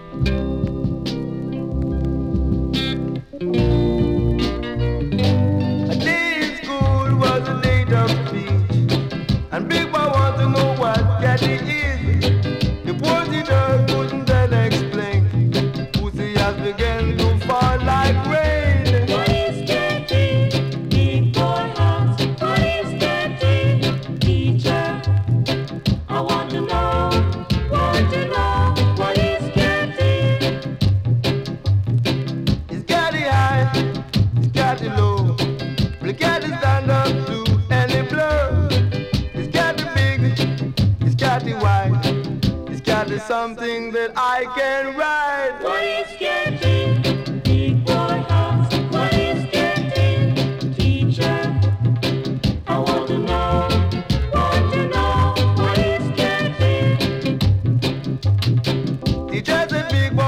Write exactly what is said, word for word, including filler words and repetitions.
A day in school was a day of speech, and Big Boy want to know what caddy is. The positor couldn't then explain. Pussy has begun to fall like rain. What is caddy? Big boy asked. What is caddy? Teacher, I want to know. Want to know. What is caddy? It's caddy high, it's caddy low. The caddy stand up to any blow. It's caddy big, it's caddy wide. It's caddy something that I can ride. What is caddy? Big boy asked. What is caddy? Teacher, I want to know. Want to know. What is caddy? Teacher said Big Boy